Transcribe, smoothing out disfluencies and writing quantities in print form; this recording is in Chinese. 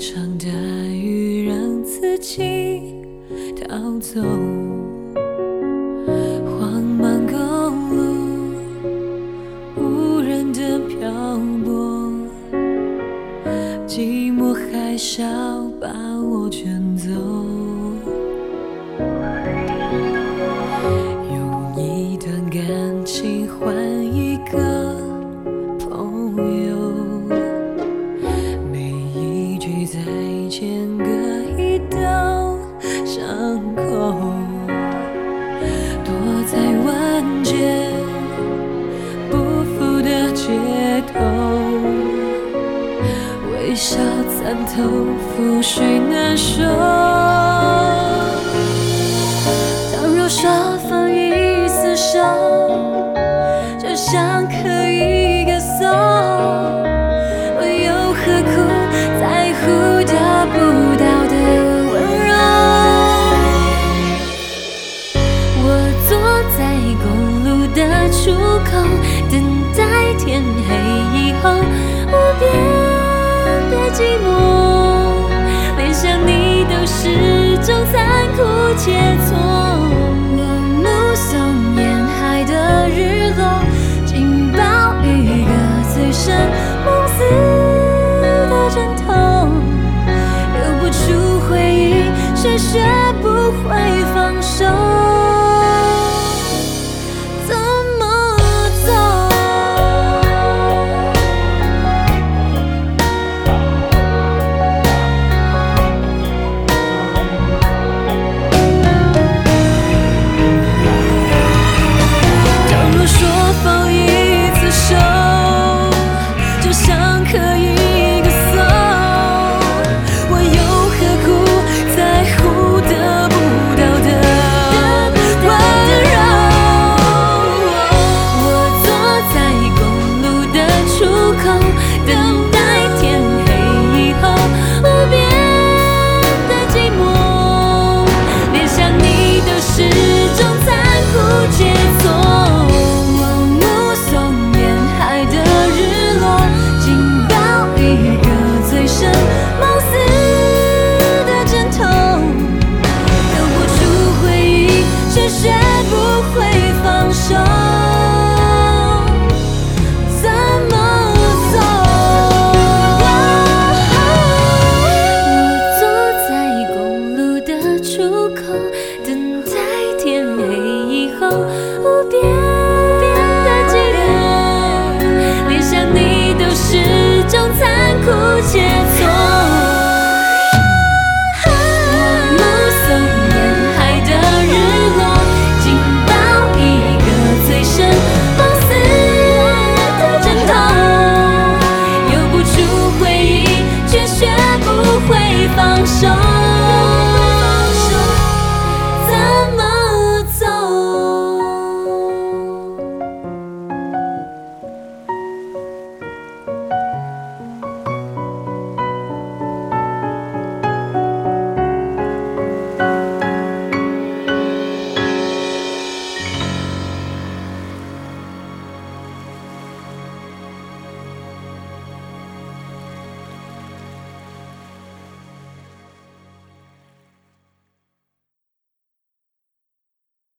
场大雨让自己逃走，荒茫公路无人的漂泊，寂寞海啸把我卷走，用一段感情换一个朋友，每一句再见各一道伤口，躲在万劫不复的街头，微笑参透覆水难收。倘若说放一厮守，就像可以歌颂，我又何苦在乎得不到的温柔？我坐在公路的出口，等待天黑以后无边的寂寞，连想你都是种残酷切磋。我目送沿海的日落，紧抱一个醉生梦死的枕头，留不住回忆，却学不会放手。